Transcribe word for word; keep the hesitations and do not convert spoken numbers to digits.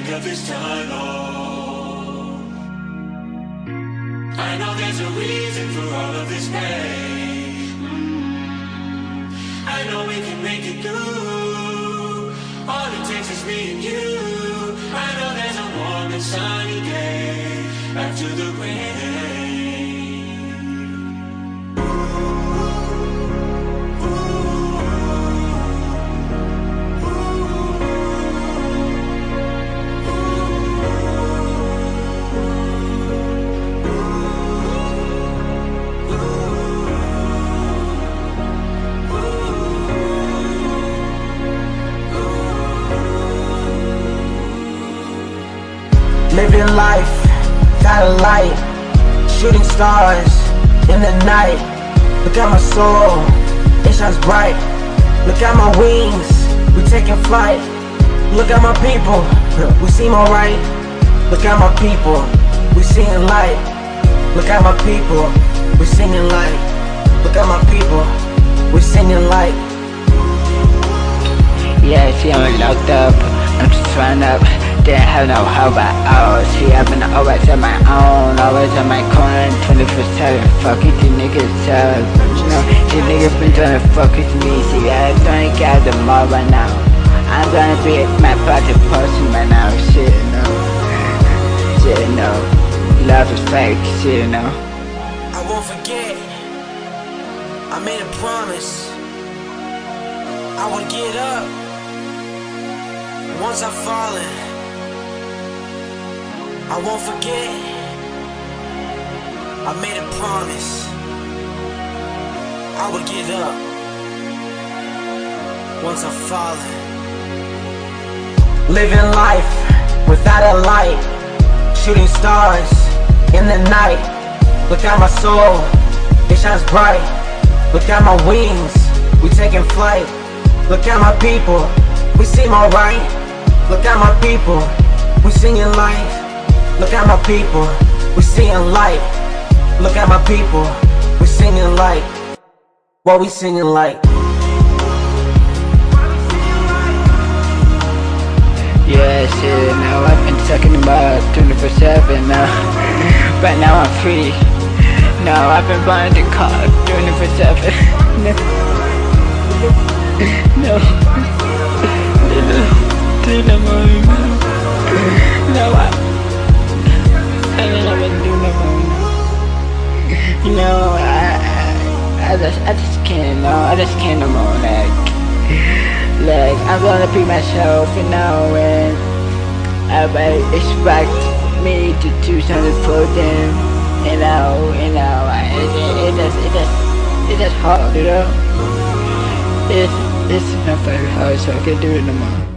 end of this tunnel. I know there's a reason for all of this pain. mm. I know we can make it through. All it takes is me and you. I know there's a warm and sunny day after the rain. Living life, got a light, shooting stars in the night. Look at my soul, it shines bright. Look at my wings, we taking flight. Look at my people, we seem alright. Look at my people, we seeing light. Look at my people, we singing light. Look at my people, we singing light. Yeah, see I'm locked up, I'm just run up. Didn't have no help at all. See, I've been always on my own, always on my corner, twenty-four seven. Fuck it, these niggas up. You know, these niggas been trying to fuck with me. See, I don't got them all right now. I'm gonna be my project person right now. Shit, you know. Shit, you know. Love is fake, shit, you know. I won't forget, I made a promise I would get up once I've fallen. I won't forget, I made a promise I would get up once I've fallen. Living life without a light, shooting stars in the night. Look at my soul, it shines bright. Look at my wings, we taking flight. Look at my people, we seem alright. Look at my people, we singing light. Look at my people, we seeing light. Look at my people, we singing light. What we singing light? Yeah, shit, now I've been stuck in the mud twenty-four seven now. But now I'm free. Now I've been buying the car twenty-four seven. No. No. No. I You know, I, I, I just, I just can't, no, I just can't no more, like, like, I'm gonna be myself, you know, and everybody expect me to do something for them, you know, you know, I, it, it, it just, it just, it just hard, you know, it's, it's not very hard, so I can't do it no more.